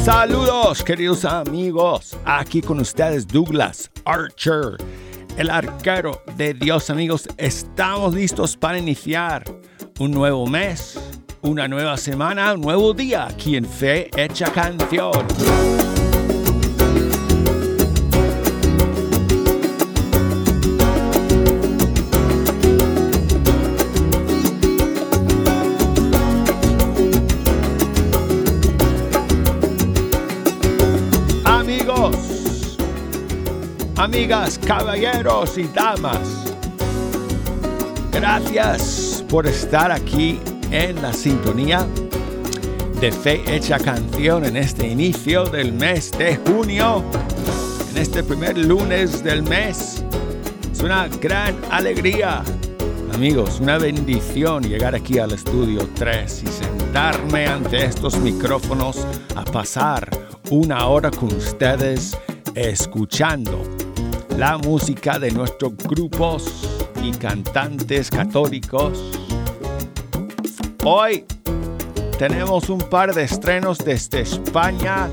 Saludos, queridos amigos. Aquí con ustedes Douglas Archer, el arquero de Dios. Amigos, estamos listos para iniciar un nuevo mes, una nueva semana, un nuevo día aquí en Fe Hecha Canción. Amigas, caballeros y damas, gracias por estar aquí en la sintonía de Fe Hecha Canción en este inicio del mes de junio, en este primer lunes del mes. Es una gran alegría, amigos, una bendición llegar aquí al estudio 3 y sentarme ante estos micrófonos a pasar una hora con ustedes escuchando la música de nuestros grupos y cantantes católicos. Hoy tenemos un par de estrenos desde España,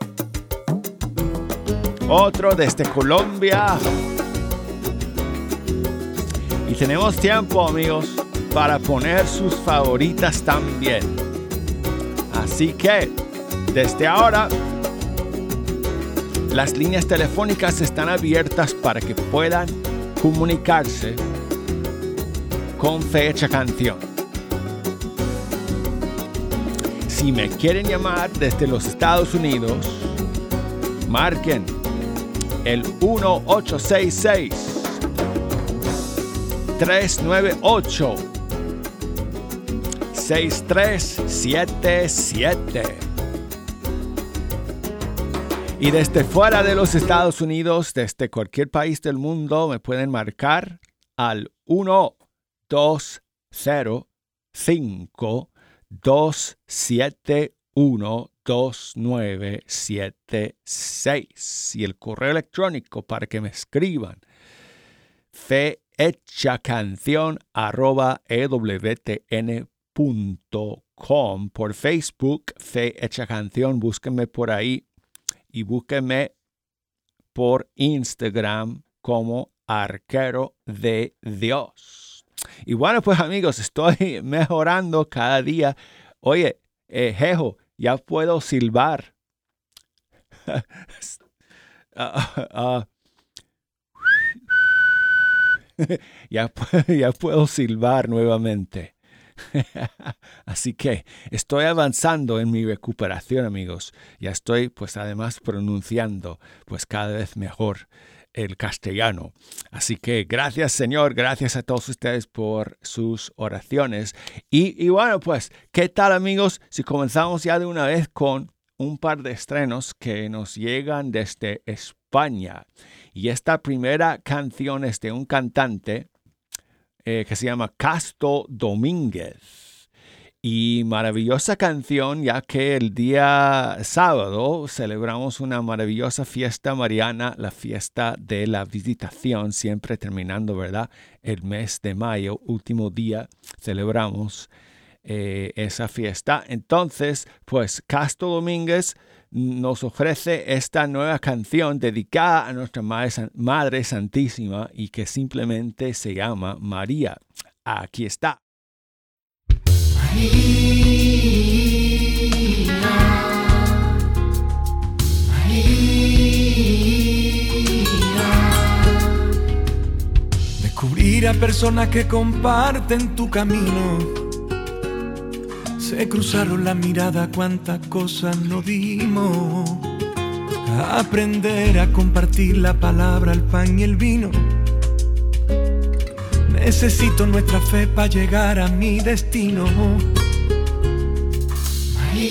otro desde Colombia, y tenemos tiempo, amigos, para poner sus favoritas también. Así que, desde ahora, las líneas telefónicas están abiertas para que puedan comunicarse con Fe Hecha Canción. Si me quieren llamar desde los Estados Unidos, marquen el 1866-398-6377. Y desde fuera de los Estados Unidos, desde cualquier país del mundo, me pueden marcar al 1-270-527-1976. Y el correo electrónico para que me escriban, fehechacanción@ewtn.com. Por Facebook, Fe Hecha Canción, búsquenme por ahí. Y búsquenme por Instagram como Arquero de Dios. Y bueno, pues amigos, estoy mejorando cada día. Oye, Jejo, ya puedo silbar. Ya puedo silbar nuevamente. Así que estoy avanzando en mi recuperación, amigos. Ya estoy, pues además, pronunciando pues cada vez mejor el castellano. Así que gracias, Señor, gracias a todos ustedes por sus oraciones. Y bueno, pues, ¿qué tal, amigos? Si comenzamos ya de una vez con un par de estrenos que nos llegan desde España. Y esta primera canción es de un cantante que se llama Casto Domínguez. Y maravillosa canción, ya que el día sábado celebramos una maravillosa fiesta mariana, la fiesta de la Visitación, siempre terminando, ¿verdad? El mes de mayo, último día, celebramos esa fiesta. Entonces, pues Casto Domínguez nos ofrece esta nueva canción dedicada a nuestra Madre Santísima y que simplemente se llama María. Aquí está. María, María. Descubrir a personas que comparten tu camino. Se cruzaron la mirada, cuántas cosas nos dimos. Aprender a compartir la palabra, el pan y el vino. Necesito nuestra fe para llegar a mi destino. María,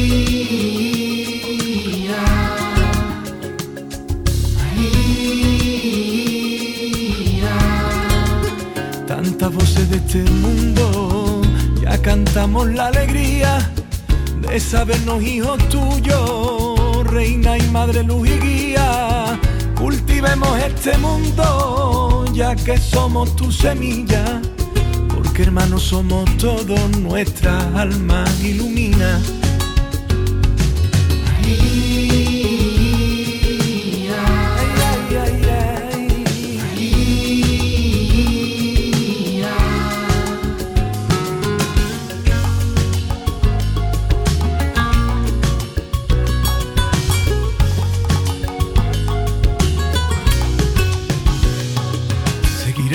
María. Tantas voces de este mundo, ya cantamos la alegría de sabernos hijos tuyos, reina y madre, luz y guía. Cultivemos este mundo, ya que somos tu semilla, porque hermanos somos todos, nuestra alma ilumina. María.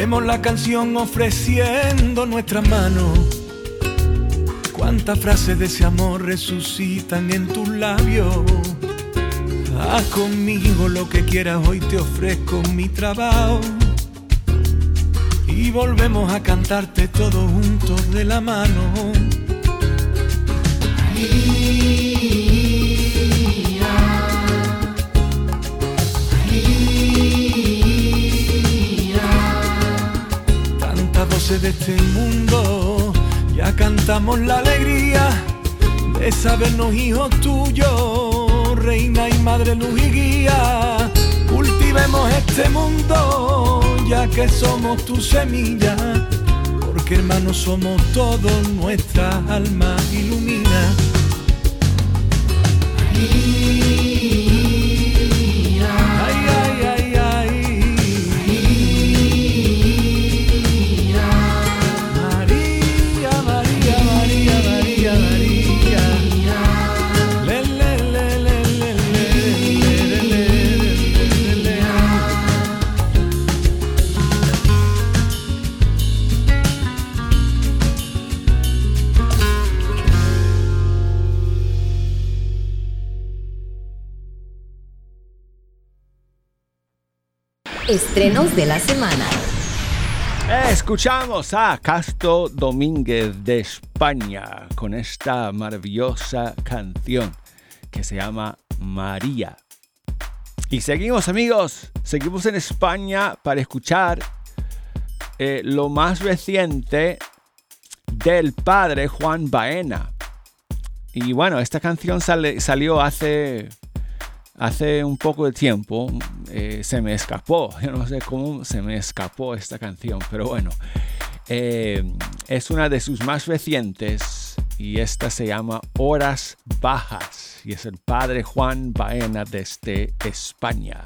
Hacemos la canción ofreciendo nuestras manos. Cuántas frases de ese amor resucitan en tus labios. Haz conmigo lo que quieras, hoy te ofrezco mi trabajo. Y volvemos a cantarte todos juntos de la mano. Tantas voces de este mundo, ya cantamos la alegría de sabernos hijos tuyos, reina y madre, luz y guía. Cultivemos este mundo, ya que somos tu semilla, porque hermanos somos todos, nuestra alma ilumina. Estrenos de la semana. Escuchamos a Casto Domínguez de España con esta maravillosa canción que se llama María. Y seguimos, amigos, seguimos en España para escuchar lo más reciente del padre Juan Baena. Y bueno, esta canción salió hace un poco de tiempo. Se me escapó, yo no sé cómo se me escapó esta canción, pero bueno, es una de sus más recientes y esta se llama Horas Bajas y es el padre Juan Baena desde España.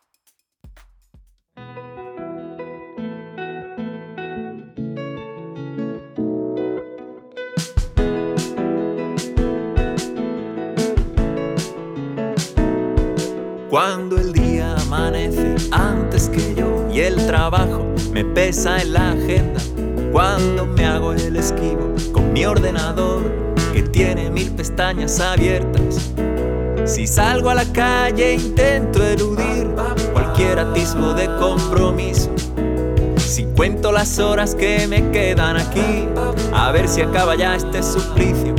Cuando el día amanece antes que yo y el trabajo me pesa en la agenda, cuando me hago el esquivo con mi ordenador que tiene 1000 pestañas abiertas, si salgo a la calle intento eludir cualquier atisbo de compromiso, si cuento las horas que me quedan aquí a ver si acaba ya este suplicio.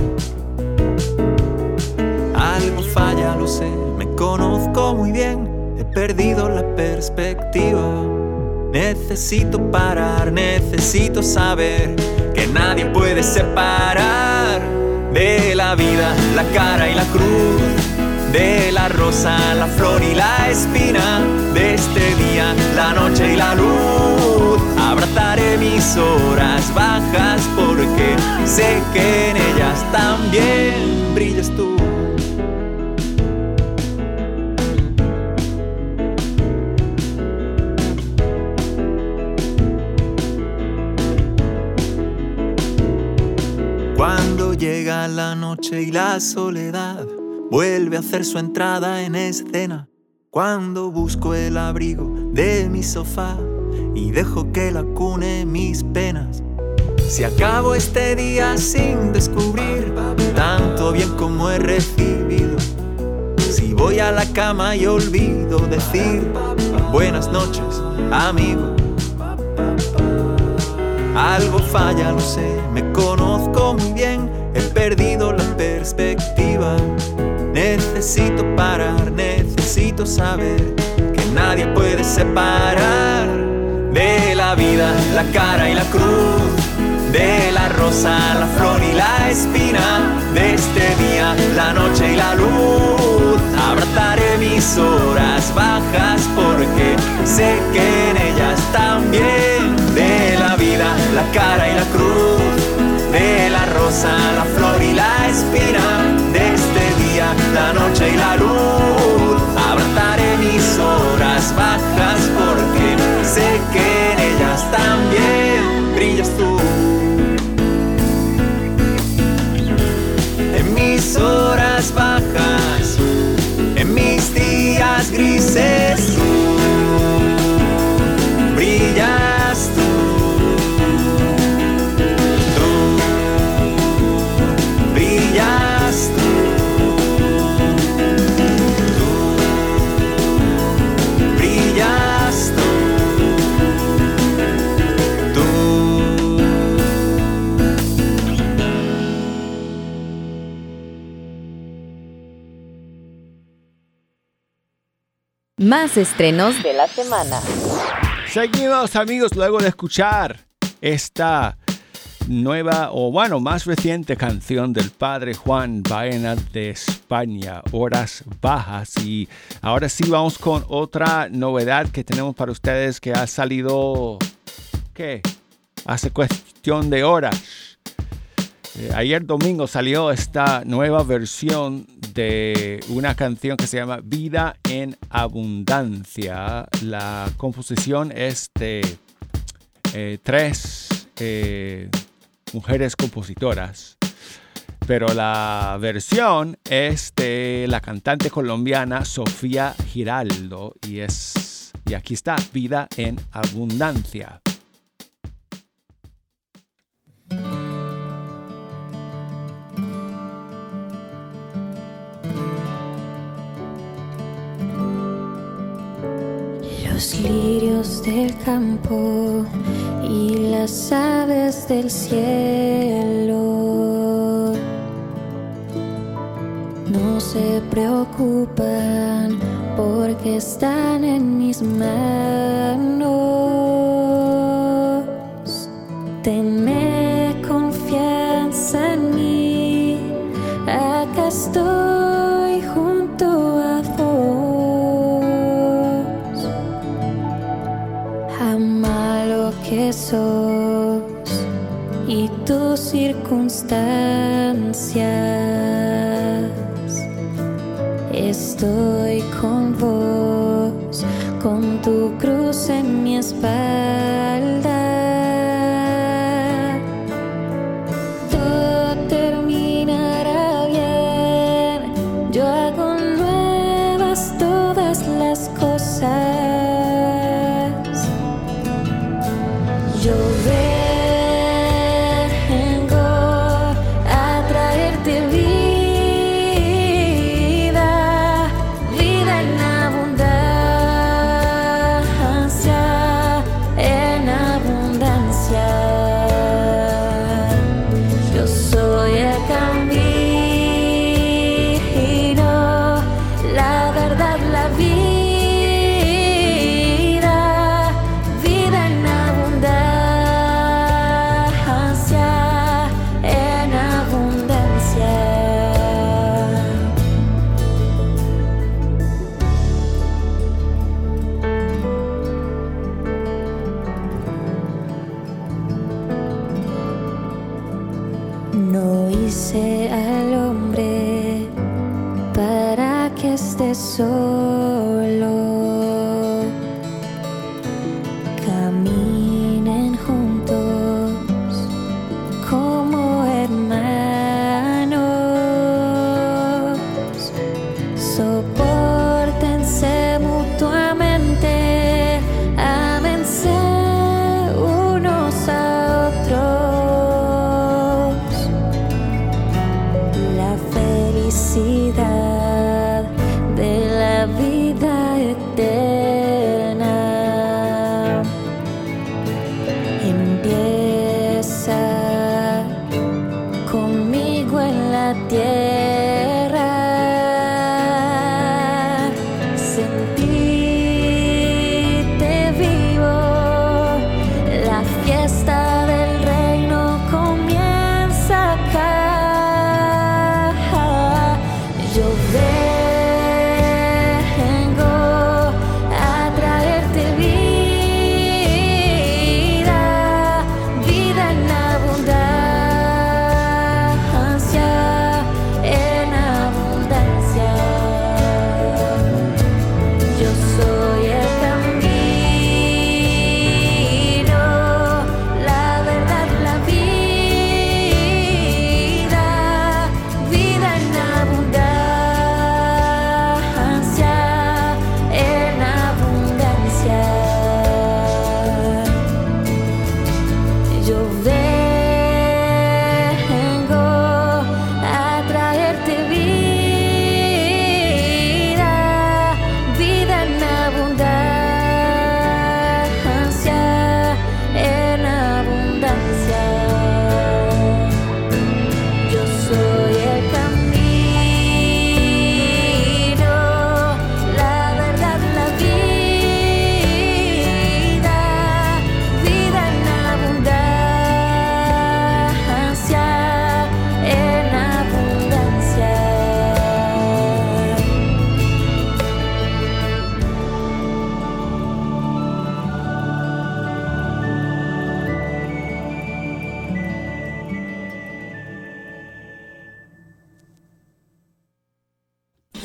Algo falla, lo sé, me conozco muy bien, he perdido la perspectiva. Necesito parar, necesito saber que nadie puede separar de la vida la cara y la cruz, de la rosa, la flor y la espina, de este día, la noche y la luz. Abrazaré mis horas bajas porque sé que en ellas también brillas tú. Cuando llega la noche y la soledad vuelve a hacer su entrada en escena, cuando busco el abrigo de mi sofá y dejo que la cune mis penas, si acabo este día sin descubrir tanto bien como he recibido, si voy a la cama y olvido decir buenas noches, amigo. Algo falla, lo sé, me conozco muy bien, he perdido la perspectiva. Necesito parar, necesito saber que nadie puede separar de la vida la cara y la cruz, de la rosa, la flor y la espina, de este día, la noche y la luz. Abrazaré mis horas bajas porque sé que en ellas también, de la vida, la cara y la cruz, de la rosa, la flor y la espina, de este día, la noche y la luz. Abrazaré mis horas bajas porque sé que en ellas también brillas tú. En mis horas bajas, en mis días grises, tú brillas tú. Más estrenos de la semana. Seguimos, amigos, luego de escuchar esta nueva, o bueno, más reciente canción del padre Juan Baena de España, Horas Bajas. Y ahora sí vamos con otra novedad que tenemos para ustedes que ha salido, ¿qué? Hace cuestión de horas. Ayer domingo salió esta nueva versión de una canción que se llama Vida en Abundancia. La composición es de tres mujeres compositoras, pero la versión es de la cantante colombiana Sofía Giraldo y aquí está, Vida en Abundancia. Los lirios del campo y las aves del cielo no se preocupan porque están en mis manos. Tenme confianza en mí, acá estoy junto a vos. Ama lo que sos y tus circunstancias. Estoy con vos, con tu cruz en mi espalda. Todo terminará bien, yo hago nuevas todas las cosas. Yo vengo a traerte vida, vida en abundancia, en abundancia. Yo soy el camino, la verdad, la vida, vida en abundancia, en abundancia. No hice al hombre para que esté solo. Caminen juntos como hermanos. Sopórtense mutuamente, ámense unos a otros. La felicidad de la vida eterna empieza conmigo en la tierra. Sentirte vivo, la fiesta del reino comienza acá. Yo vengo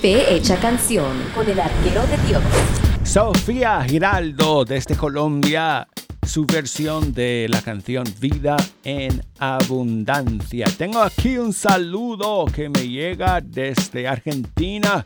Fe hecha canción con el arquero de Dios. Sofía Giraldo desde Colombia, su versión de la canción Vida en Abundancia. Tengo aquí un saludo que me llega desde Argentina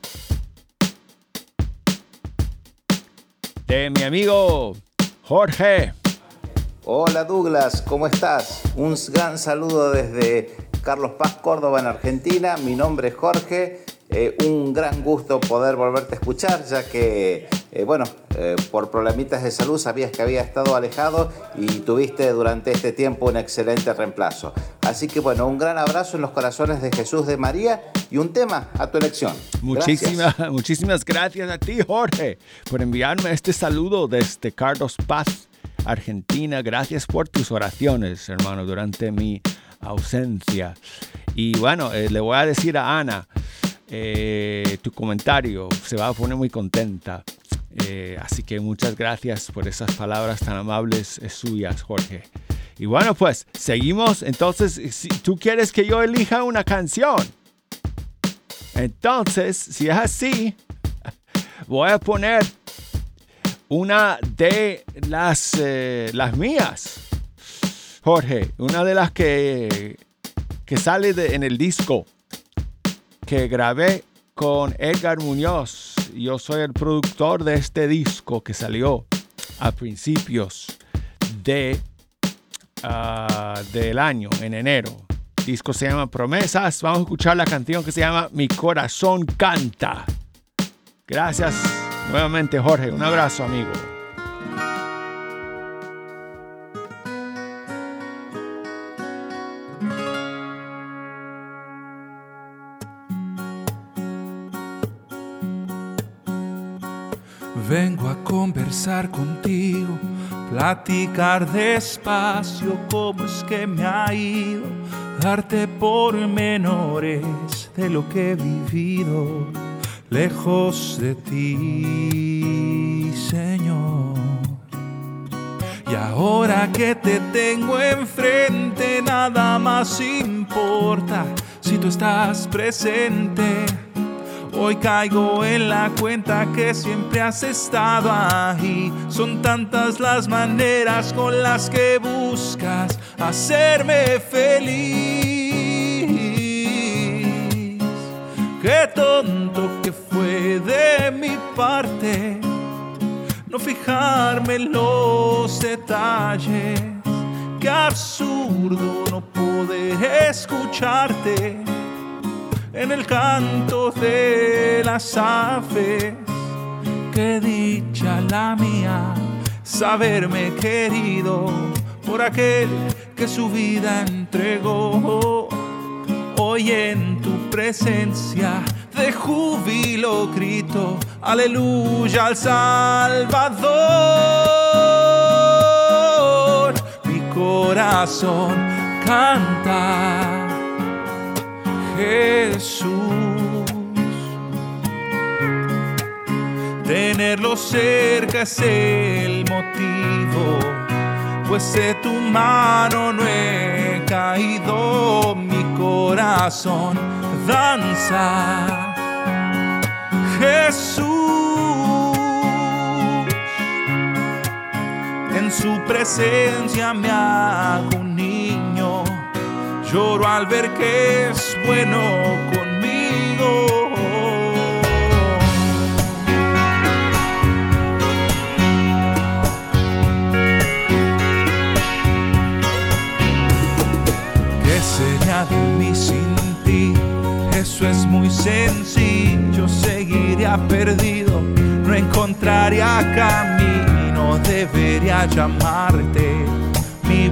de mi amigo Jorge. Hola Douglas, ¿cómo estás? Un gran saludo desde Carlos Paz, Córdoba, en Argentina. Mi nombre es Jorge. Un gran gusto poder volverte a escuchar, ya que, por problemitas de salud sabías que había estado alejado y tuviste durante este tiempo un excelente reemplazo. Así que, un gran abrazo en los corazones de Jesús, de María, y un tema a tu elección. Muchísimas gracias a ti, Jorge, por enviarme este saludo desde Carlos Paz, Argentina. Gracias por tus oraciones, hermano, durante mi ausencia. Y le voy a decir a Ana, tu comentario se va a poner muy contenta. Así que muchas gracias por esas palabras tan amables suyas, Jorge. Y pues seguimos. Entonces, si tú quieres que yo elija una canción, entonces, si es así, voy a poner una de las mías, Jorge. Una de las que sale en el disco que grabé con Edgar Muñoz. Yo soy el productor de este disco que salió a principios del año, en enero. El disco se llama Promesas. Vamos a escuchar la canción que se llama Mi Corazón Canta. Gracias nuevamente, Jorge. Un abrazo, amigo. Vengo a conversar contigo, platicar despacio cómo es que me ha ido, darte pormenores de lo que he vivido lejos de ti, Señor. Y ahora que te tengo enfrente, nada más importa si tú estás presente. Hoy caigo en la cuenta que siempre has estado ahí. Son tantas las maneras con las que buscas hacerme feliz. Qué tonto que fue de mi parte no fijarme en los detalles. Qué absurdo no poder escucharte en el canto de las aves. Qué dicha la mía saberme querido por aquel que su vida entregó. Hoy en tu presencia de júbilo grito aleluya al Salvador. Mi corazón canta Jesús. Tenerlo cerca es el motivo, pues de tu mano no he caído. Mi corazón danza Jesús. En su presencia me hago un niño, lloro al ver que es bueno conmigo. ¿Qué sería de mí sin ti? Eso es muy sencillo. Seguiría perdido, no encontraría camino. Debería llamarte mi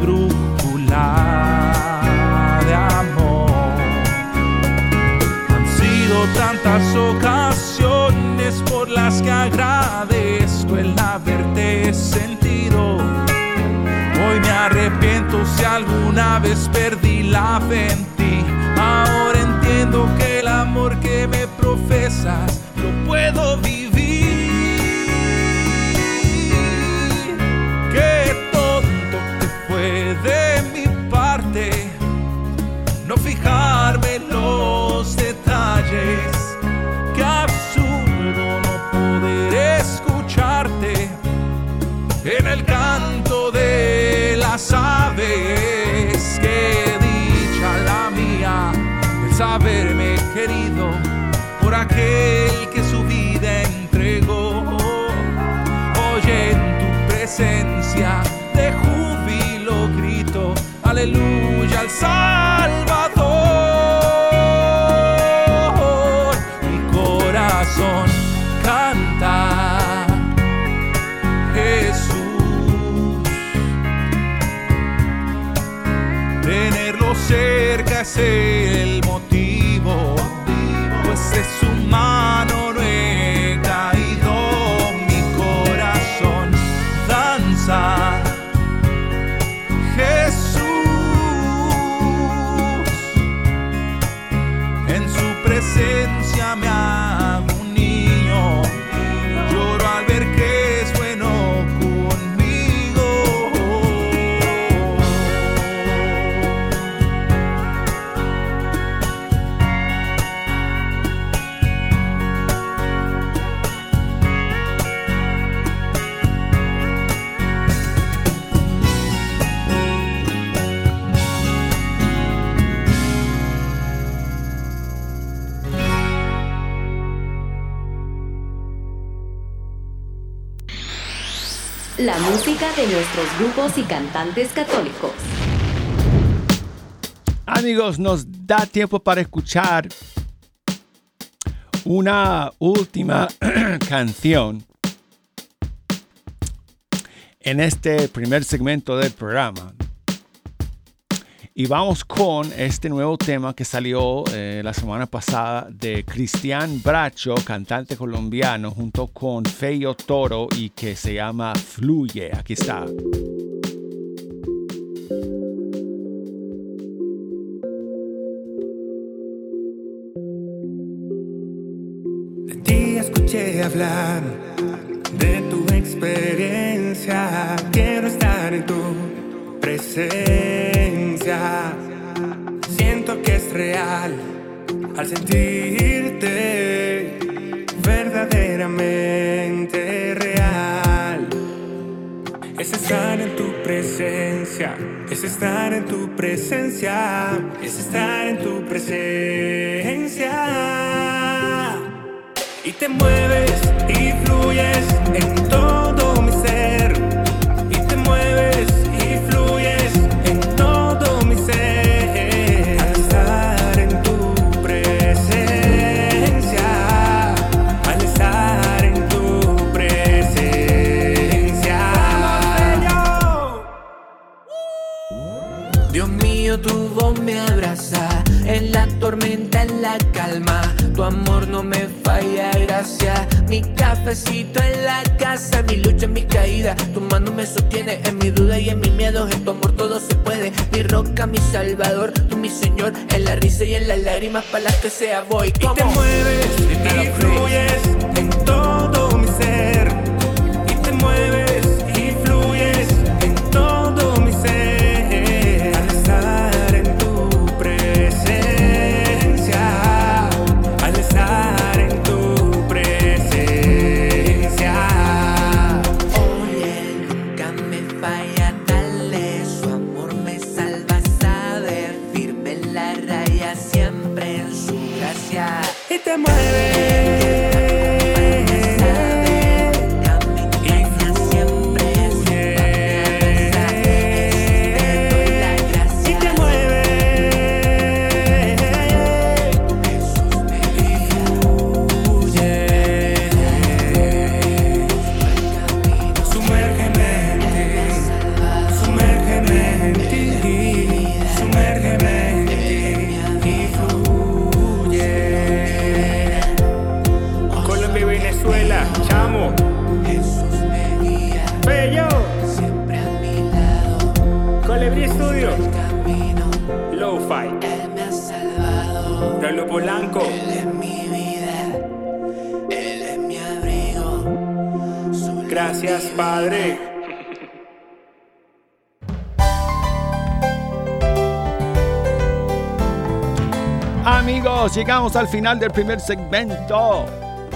brújula de amor. Han sido tantas ocasiones por las que agradezco el haberte sentido. Hoy me arrepiento si alguna vez perdí la fe en ti. Ahora entiendo que el amor que me profesas lo puedo vivir. Qué tonto que fue de mi parte no fijarme en los detalles. Qué absurdo aquel que su vida entregó. Oye, en tu presencia de júbilo grito, aleluya al Salvador. Mi corazón canta Jesús. Tenerlo cerca es el motivo, pues de su mano no he caído. Mi corazón danza Jesús. En su presencia me hago un niño, lloro al ver que es bueno conmigo. La música de nuestros grupos y cantantes católicos. Amigos, nos da tiempo para escuchar una última canción en este primer segmento del programa. Y vamos con este nuevo tema que salió la semana pasada de Cristian Bracho, cantante colombiano, junto con Feyo Toro, y que se llama Fluye. Aquí está. De ti escuché hablar, de tu experiencia. Quiero estar en tu presencia. Siento que es real al sentirte, verdaderamente real. Es estar en tu presencia, es estar en tu presencia, es estar en tu presencia. Y te mueves y fluyes en todo mi ser. Y te mueves y fluyes en todo mi ser. Al estar en tu presencia, al estar en tu presencia. Dios mío, tu voz me abraza, en la tormenta, en la calma. Tu amor no me falla, gracias. Mi cafecito en la casa, mi lucha, mi caída. Tu mano me sostiene en mi duda y en mis miedos. En tu amor todo se puede. Mi roca, mi salvador, tú mi Señor. En la risa y en las lágrimas para las que sea voy. ¿Cómo? Y te mueves y fluyes en todo mi ser. Y te mueves y fluyes en todo mi ser. Al estar en tu presencia, al estar en tu presencia. Oye, nunca me falla, dale, su amor me salva, saber, firme en la raya, siempre en su gracia. Y te mueves. Polanco. Él es mi vida, Él es mi abrigo. Gracias, Padre. Amigos, llegamos al final del primer segmento.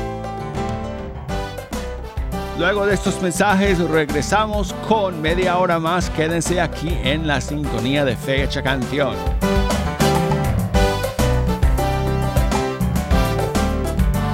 Luego de estos mensajes regresamos con media hora más. Quédense aquí en la sintonía de Fecha Canción.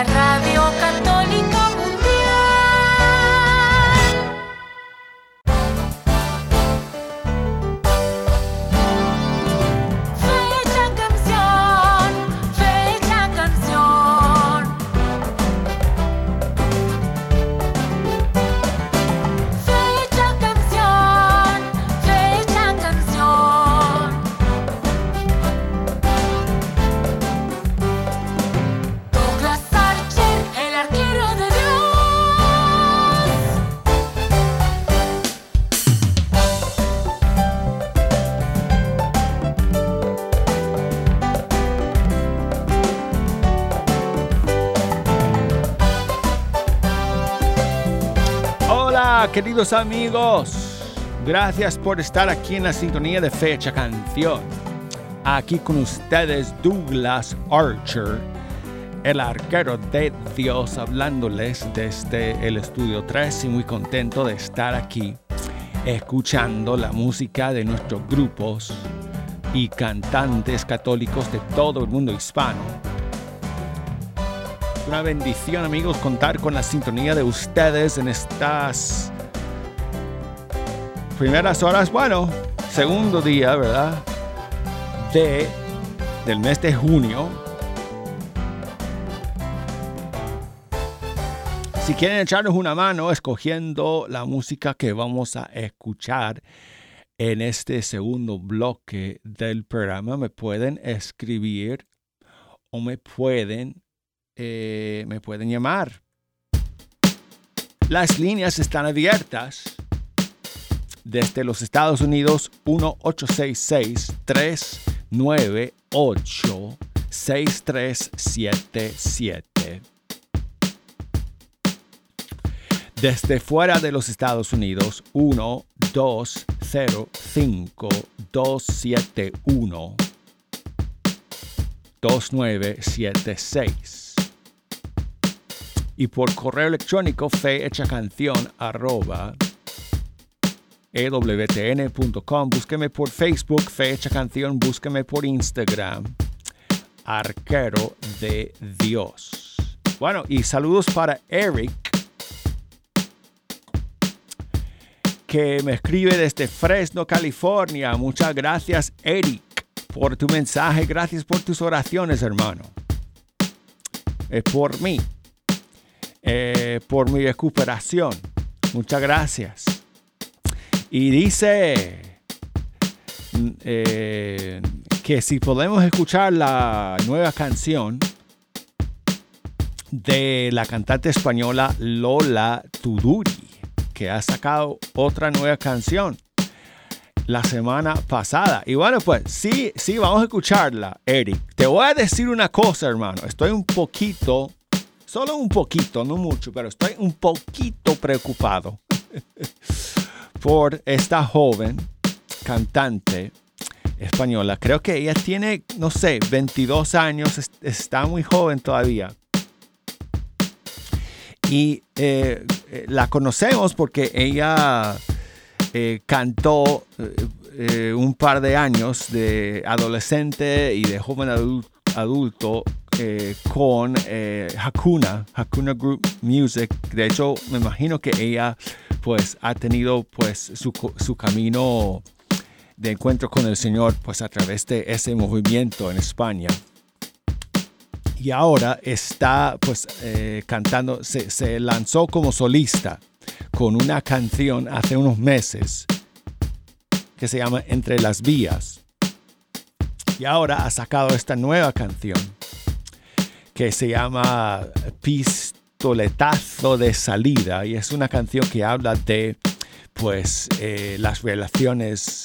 Radio Católica Mundial. Fecha canción, fecha canción. Fecha canción, fecha canción. Douglas Archer, el arquero de Dios. Hola, queridos amigos. Gracias por estar aquí en la sintonía de Fecha Canción. Aquí con ustedes Douglas Archer, el arquero de Dios, hablándoles desde el Estudio 3 y muy contento de estar aquí escuchando la música de nuestros grupos y cantantes católicos de todo el mundo hispano. Es una bendición, amigos, contar con la sintonía de ustedes en estas primeras horas, bueno, segundo día, ¿verdad?, del mes de junio. Si quieren echarnos una mano escogiendo la música que vamos a escuchar en este segundo bloque del programa, me pueden escribir o me pueden llamar. Las líneas están abiertas desde los Estados Unidos, 1-866-398-6377. Desde fuera de los Estados Unidos, 1-205-271-2976. Y por correo electrónico fehechacancion@ewtn.com. Búsqueme por Facebook, Fe Hecha Canción. Búsqueme por Instagram, Arquero de Dios. Bueno, y saludos para Eric, que me escribe desde Fresno, California. Muchas gracias, Eric, por tu mensaje. Gracias por tus oraciones, hermano. Por mí. Por mi recuperación. Muchas gracias. Y dice que si podemos escuchar la nueva canción de la cantante española Lola Tuduri, que ha sacado otra nueva canción la semana pasada. Y bueno, pues sí, vamos a escucharla, Eric. Te voy a decir una cosa, hermano. Estoy un poquito, solo un poquito, no mucho, pero estoy un poquito preocupado por esta joven cantante española. Creo que ella tiene, no sé, 22 años, está muy joven todavía. Y la conocemos porque ella cantó un par de años de adolescente y de joven adulto con Hakuna Group Music. De hecho, me imagino que ella pues ha tenido pues su camino de encuentro con el Señor pues a través de ese movimiento en España. Y ahora está pues cantando, se lanzó como solista con una canción hace unos meses que se llama Entre las Vías. Y ahora ha sacado esta nueva canción que se llama Pistoletazo de Salida. Y es una canción que habla de pues las relaciones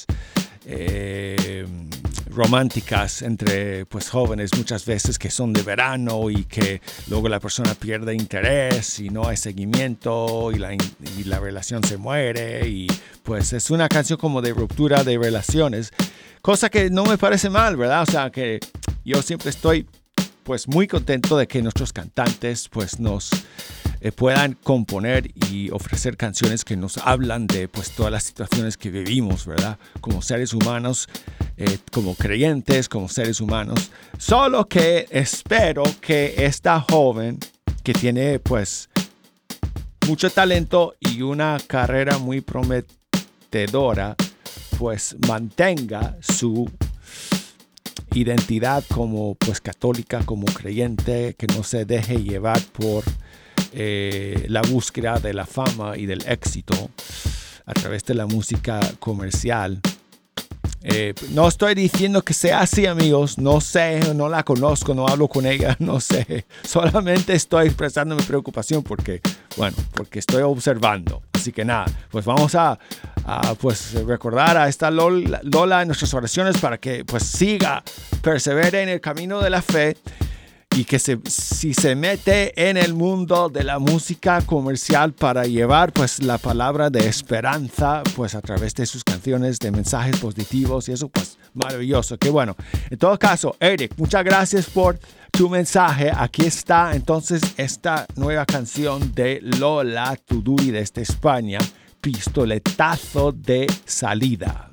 románticas entre pues jóvenes muchas veces que son de verano y que luego la persona pierde interés y no hay seguimiento y la relación se muere, y pues es una canción como de ruptura de relaciones, cosa que no me parece mal, ¿verdad? O sea, que yo siempre estoy pues muy contento de que nuestros cantantes pues nos puedan componer y ofrecer canciones que nos hablan de pues todas las situaciones que vivimos, ¿verdad? Como seres humanos, como creyentes, como seres humanos. Solo que espero que esta joven que tiene pues mucho talento y una carrera muy prometedora, pues mantenga su identidad como pues católica, como creyente, que no se deje llevar por la búsqueda de la fama y del éxito a través de la música comercial. No estoy diciendo que sea así, amigos. No sé, no la conozco, no hablo con ella, no sé. Solamente estoy expresando mi preocupación porque estoy observando. Así que nada, pues vamos a pues recordar a esta Lola en nuestras oraciones para que pues siga, persevere en el camino de la fe. Y que si se mete en el mundo de la música comercial para llevar pues la palabra de esperanza pues a través de sus canciones, de mensajes positivos y eso pues maravilloso. Qué bueno. En todo caso, Eric, muchas gracias por tu mensaje. Aquí está entonces esta nueva canción de Lola Tuduri desde España, Pistoletazo de Salida.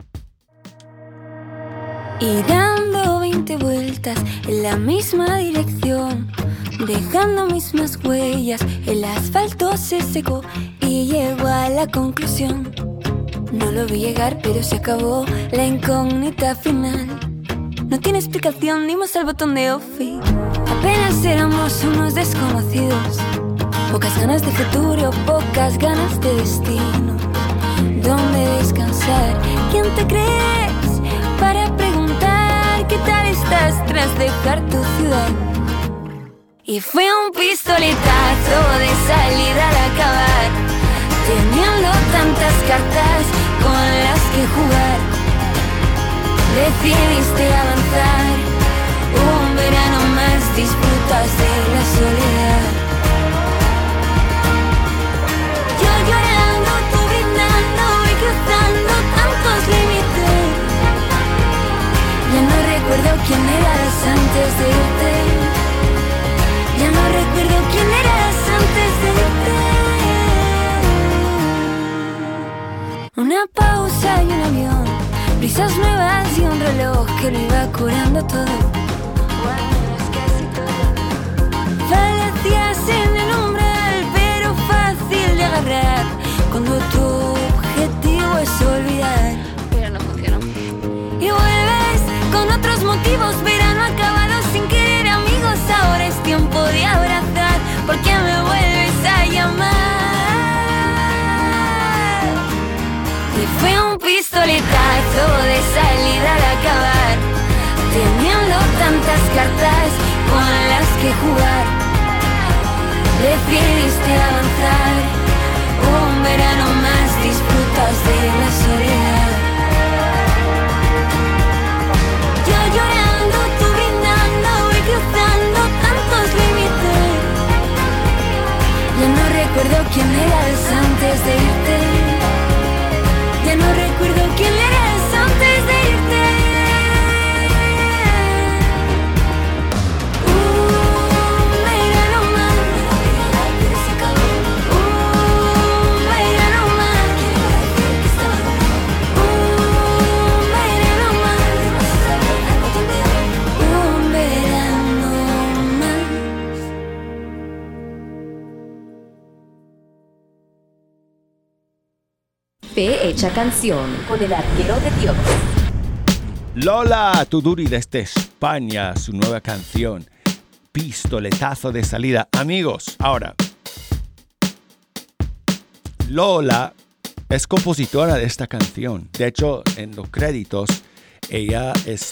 Y dando 20 vueltas en la misma dirección, dejando mismas huellas, el asfalto se secó y llegó a la conclusión. No lo vi llegar, pero se acabó la incógnita final. No tiene explicación, dimos al botón de off y apenas éramos unos desconocidos. Pocas ganas de futuro, pocas ganas de destino. ¿Dónde descansar? ¿Quién te crees para preguntar qué tal estás tras dejar tu ciudad? Y fue un pistoletazo de salida al acabar, teniendo tantas cartas con las que jugar. Decidiste avanzar, un verano más disfrutas de la soledad. Yo llorando, tú brindando y cruzando tantos límites. Ya no recuerdo quién eras antes de irte. Ya no recuerdo quién eras antes de irte. Una pausa y un avión, brisas nuevas y un reloj que lo iba curando todo. Falacias en el umbral, pero fácil de agarrar cuando tu objetivo es olvidar. Pero no funcionó. Y vuelves con otros motivos, verano acabado sin querer, amigos, ahora es tiempo de abrazar, porque me vuelves a llamar. Y fue un pistoletazo de salida al acabar, teniendo tantas cartas con las que jugar. Decidiste avanzar, un verano más disfrutas de la soledad. Yo llorando, tú brindando y cruzando tantos límites. Ya no recuerdo quién eras antes de irte. Ya no recuerdo quién eras antes de irte. Fe hecha canción con el arquero de Dios. Lola Tuduri desde España, su nueva canción, Pistoletazo de Salida. Amigos, ahora, Lola es compositora de esta canción. De hecho, en los créditos, ella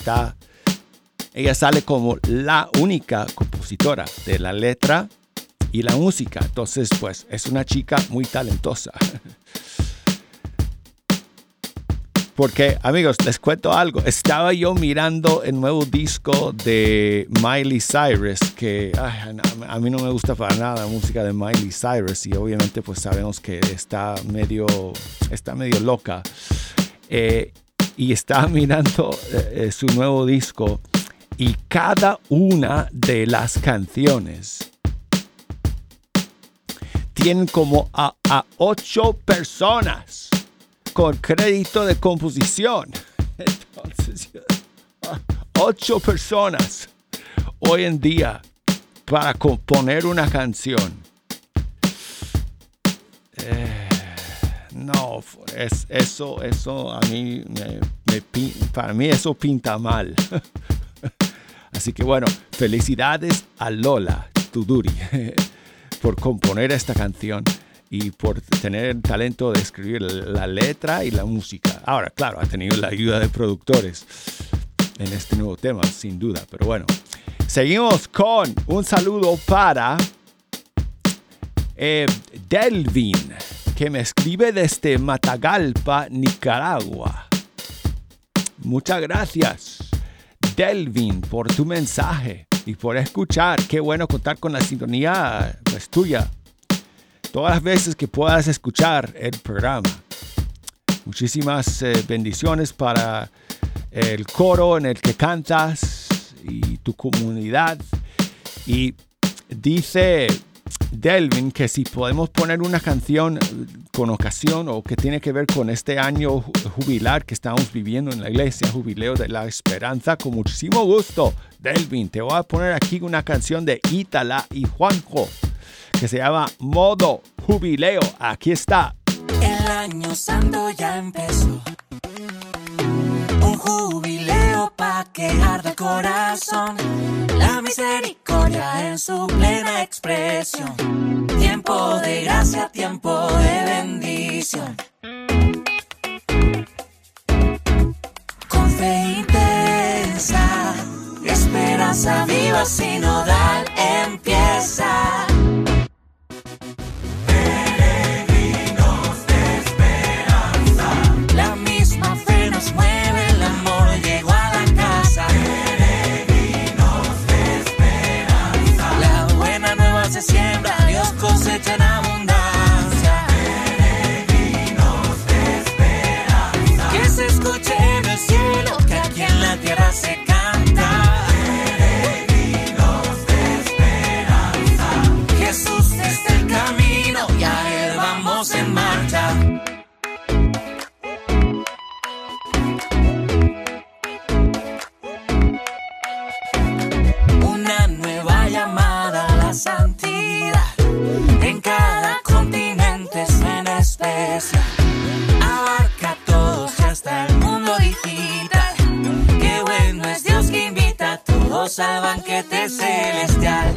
sale como la única compositora de la letra y la música. Entonces, pues, es una chica muy talentosa. Porque, amigos, les cuento algo. Estaba yo mirando el nuevo disco de Miley Cyrus, que a mí no me gusta para nada la música de Miley Cyrus, y obviamente pues sabemos que está medio loca. Y estaba mirando su nuevo disco, y cada una de las canciones tienen como a 8 personas con crédito de composición. Entonces, 8 personas hoy en día para componer una canción. No, eso a mí para mí eso pinta mal. Así que bueno, felicidades a Lola Tuduri por componer esta canción y por tener el talento de escribir la letra y la música. Ahora, claro, ha tenido la ayuda de productores en este nuevo tema, sin duda. Pero bueno, seguimos con un saludo para Delvin, que me escribe desde Matagalpa, Nicaragua. Muchas gracias, Delvin, por tu mensaje y por escuchar. Qué bueno contar con la sintonía pues, tuya todas las veces que puedas escuchar el programa. Muchísimas bendiciones para el coro en el que cantas y tu comunidad. Y dice Delvin que si podemos poner una canción con ocasión o que tiene que ver con este año jubilar que estamos viviendo en la iglesia, Jubileo de la Esperanza, con muchísimo gusto. Delvin, te voy a poner aquí una canción de Ítala y Juanjo que se llama Modo Jubileo. Aquí está. El año santo ya empezó, un jubileo pa' que arda el corazón, la misericordia en su plena expresión, tiempo de gracia, tiempo de bendición. Con fe intensa, esperanza viva, sinodal empieza. Siembra, Dios cosecha en abundancia. Peregrinos de esperanza. Que se escuche en el cielo, que aquí en la tierra se canta. Peregrinos de esperanza. Jesús es el camino y a él vamos en marcha. Una nueva llamada a la santidad. En cada continente suena especial. Abarca a todos y hasta el mundo digital. Qué bueno es Dios que invita a todos al banquete celestial.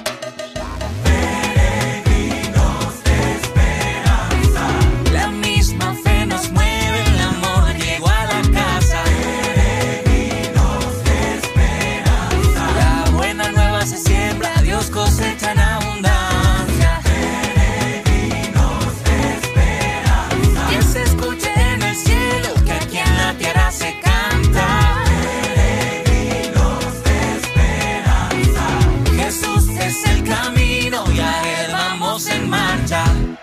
Peregrinos de esperanza. La misma fe nos mueve, el amor llegó a la casa. Peregrinos de esperanza. La buena nueva se siembra, Dios cosecha en abundancia. En marcha.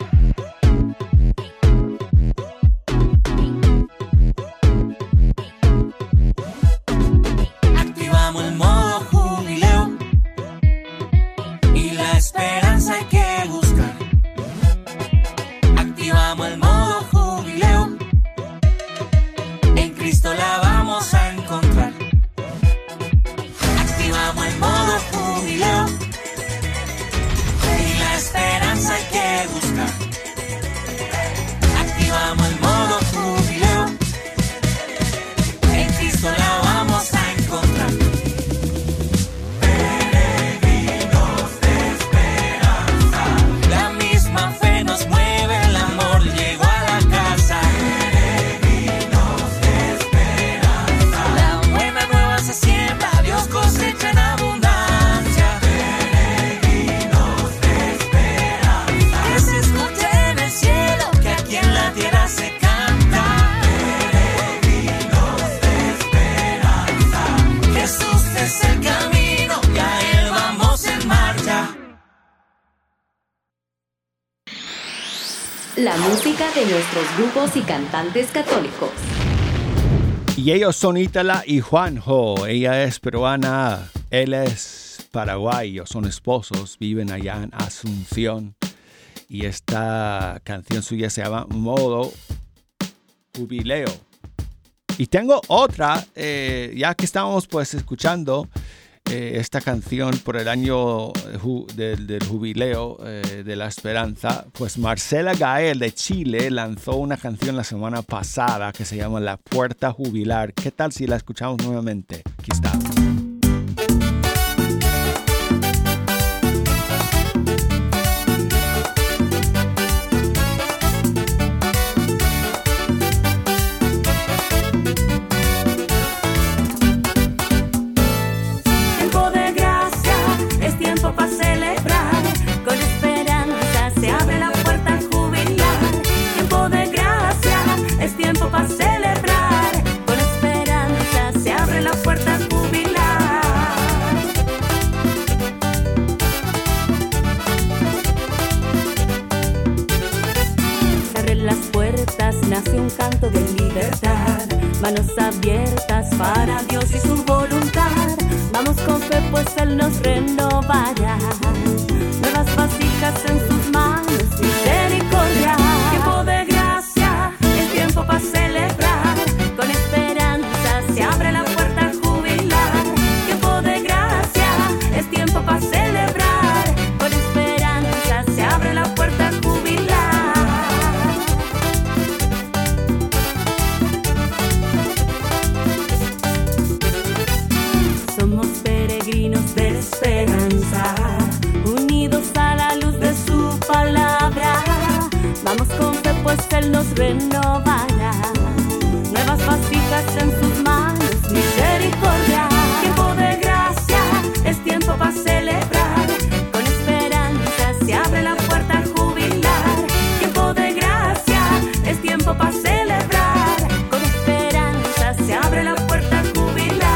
Activamos el modo jubileo y la esperanza hay que buscar. Activamos el modo jubileo, en Cristo la vamos a encontrar. Activamos el modo jubileo, esperanza hay que buscar. Activamos el modo jubileo, en Cristo la vamos a encontrar. Peregrinos de esperanza. La misma fe nos mueve, el amor llegó a la casa. Peregrinos de esperanza. La buena nueva se siembra, Dios cosecha en abundancia. Se canta. Peregrinos de esperanza. Jesús es el camino y a él vamos en marcha. La música de nuestros grupos y cantantes católicos. Y ellos son Ítala y Juanjo. Ella es peruana, él es paraguayo, son esposos, viven allá en Asunción. Y esta canción suya se llama Modo Jubileo. Y tengo otra, ya que estamos pues escuchando esta canción por el año del jubileo de la esperanza, pues Marcela Gael de Chile lanzó una canción la semana pasada que se llama La Puerta Jubilar. ¿Qué tal si la escuchamos nuevamente? Aquí está. Nace un canto de libertad, manos abiertas para Dios y su voluntad. Vamos con fe, pues Él nos renovará. Nuevas vasijas en sus manos, misericordia. Tiempo de gracia, es tiempo para celebrar. Con esperanza se abre la puerta jubilar. Tiempo de gracia, es tiempo para celebrar. Con esperanza se abre la puerta jubilar. De esperanza, unidos a la luz de su palabra. Vamos con fe, pues Él nos renovará. Nuevas vasijas en sus manos, misericordia. Tiempo de gracia, es tiempo para celebrar. Con esperanza se abre la puerta jubilar. Tiempo de gracia, es tiempo para celebrar. Con esperanza se abre la puerta jubilar.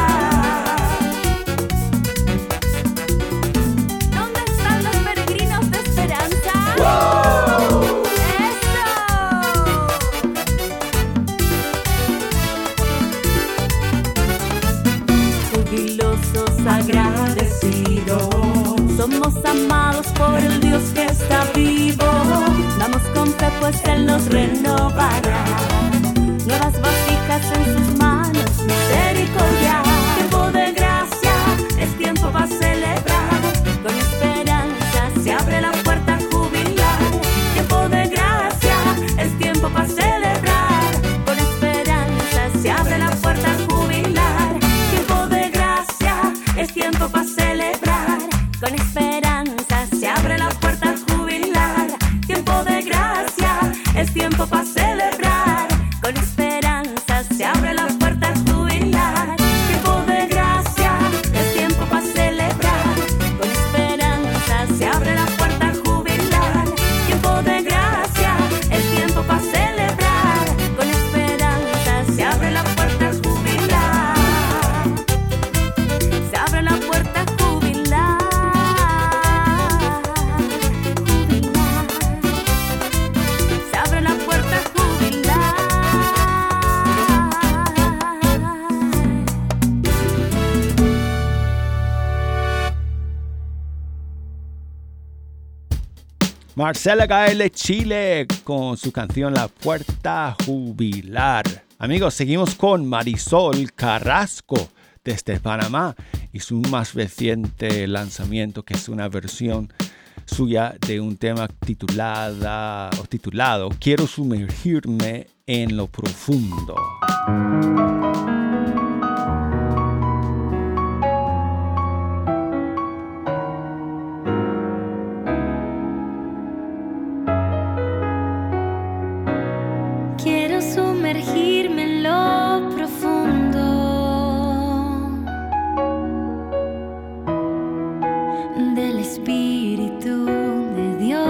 Agradecidos, somos amados por el Dios que está vivo. Vamos con fe, pues Él nos renovará. Nuevas vasijas en sus manos, misericordia. Tiempo de gracia, es tiempo para celebrar. Con esperanza se abre la puerta jubilar. Tiempo de gracia, es tiempo para celebrar. Con esperanza se abre la puerta jubilar. Tiempo de gracia, es tiempo para celebrar. Con esperanza se abre la puerta jubilar. Tiempo de gracia, es tiempo para celebrar. Con esperanza se abre la puerta jubilar. Tiempo de gracia, es tiempo para celebrar. Con esperanza se abre la puerta jubilar. Tiempo de gracia, es tiempo para celebrar. Con esperanza se abre la puerta jubilar. Se abre la puerta jubilar. Se abre la puerta jubilar. Marcela Gael de Chile con su canción La Puerta Jubilar. Amigos, seguimos con Marisol Carrasco desde Panamá y su más reciente lanzamiento, que es una versión suya de un tema titulado Quiero sumergirme en lo profundo. Quiero sumergirme en lo profundo del Espíritu de Dios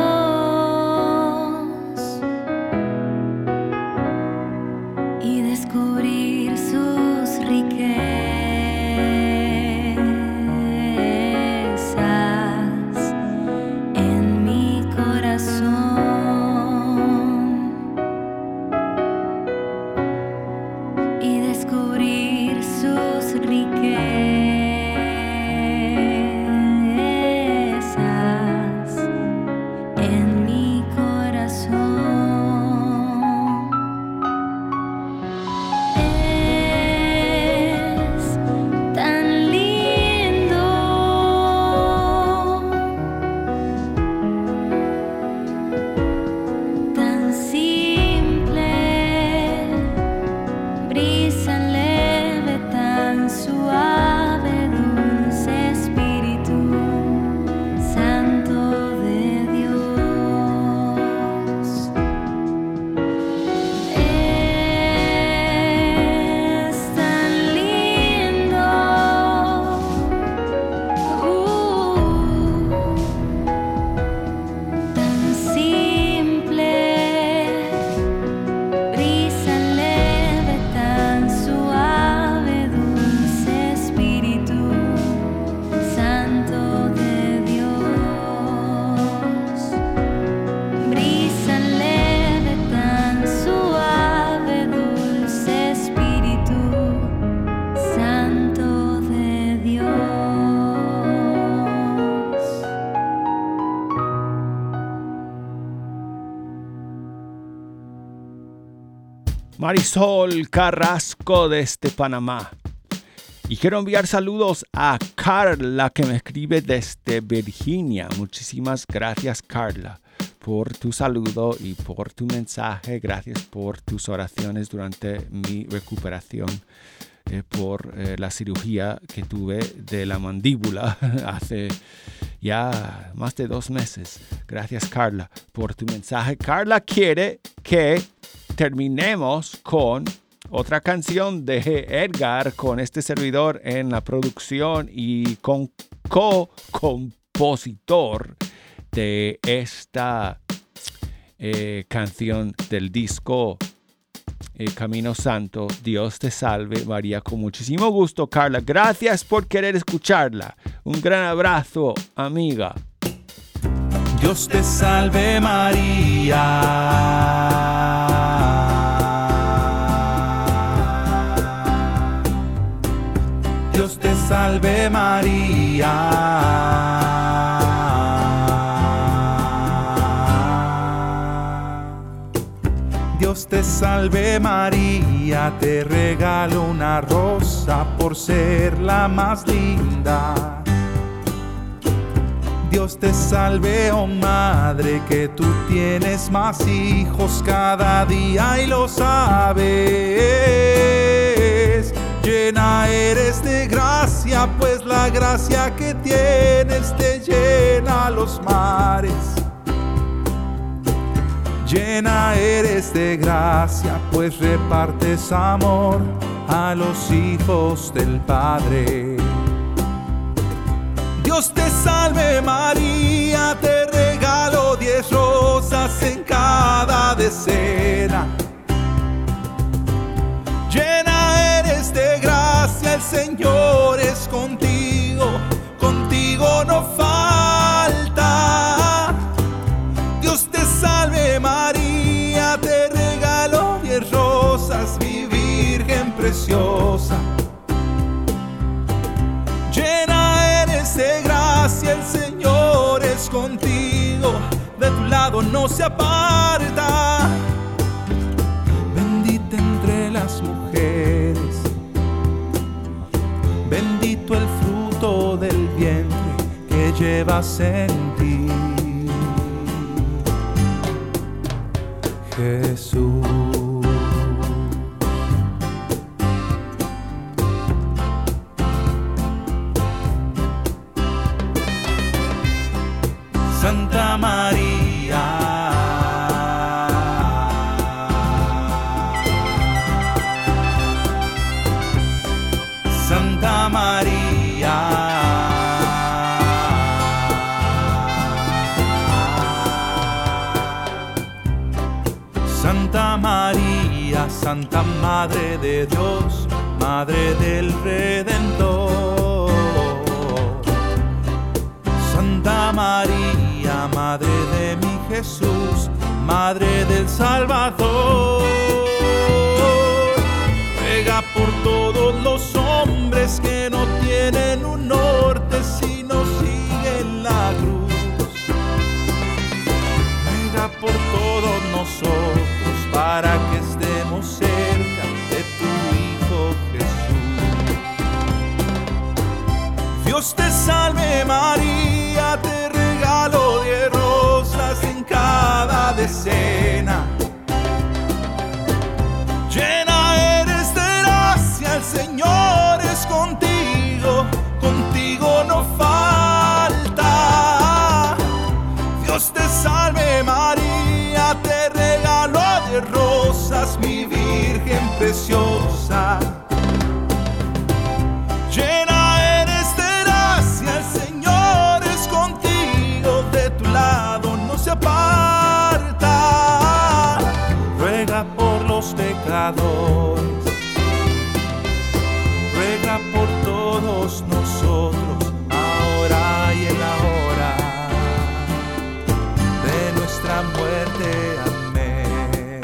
y descubrir sus riquezas en mi corazón. Marisol Carrasco desde Panamá. Y quiero enviar saludos a Carla, que me escribe desde Virginia. Muchísimas gracias, Carla, por tu saludo y por tu mensaje. Gracias por tus oraciones durante mi recuperación por la cirugía que tuve de la mandíbula hace ya más de 2 meses. Gracias, Carla, por tu mensaje. Carla quiere que terminemos con otra canción de Edgar, con este servidor en la producción y con co-compositor de esta canción del disco Camino Santo. Dios te salve, María. Con muchísimo gusto, Carla. Gracias por querer escucharla. Un gran abrazo, amiga. Dios te salve, María. Dios te salve, María. Dios te salve, María. Te regalo una rosa por ser la más linda. Dios te salve, oh madre, que tú tienes más hijos cada día y lo sabes. Llena eres de gracia, pues la gracia que tienes te llena los mares. Llena eres de gracia, pues repartes amor a los hijos del Padre. Dios te salve, María, te regalo 10 rosas en cada decena. Llena eres de gracia, el Señor es contigo, contigo no falta. Dios te salve, María, te regalo 10 rosas, mi Virgen preciosa. Llena eres de gracia, el Señor es contigo, de tu lado no se aparta. Bendita entre las mujeres, bendito el fruto del vientre que llevas en ti, Jesús. Santa María, Santa María, Santa María, Santa Madre de Dios, Madre del Redentor. Santa María, Madre de mi Jesús, Madre del Salvador. Ruega por todos los hombres que no tienen un norte sino siguen la cruz. Ruega por todos nosotros para que estemos cerca de tu Hijo Jesús. Dios te salve, María, te regalo 10 rosas en cada decena. Llena eres de gracia, el Señor es contigo, contigo no falta. Dios te salve, María, te regalo 10 rosas, mi Virgen preciosa. Llena eres de gracia, el Señor es contigo, de tu lado no se aparta. Ruega por los pecadores, ruega por todos nosotros, ahora y en la hora de nuestra muerte. Amén.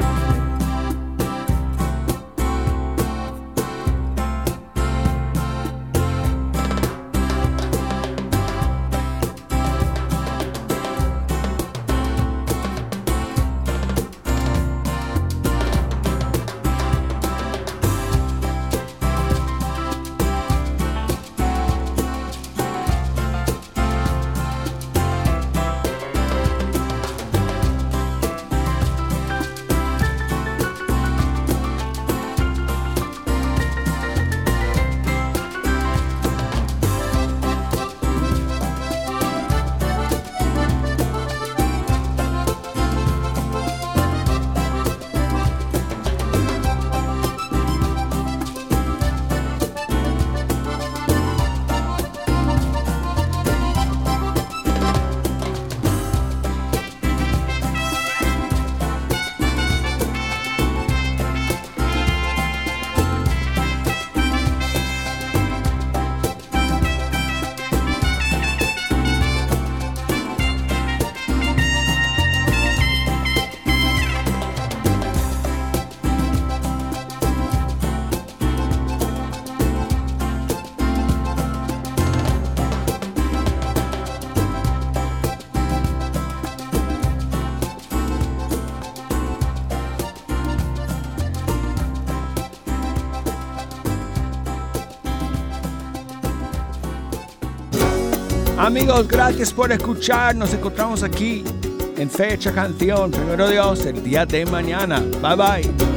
Amigos, gracias por escuchar. Nos encontramos aquí en Fecha Canción. Primero Dios, el día de mañana. Bye bye.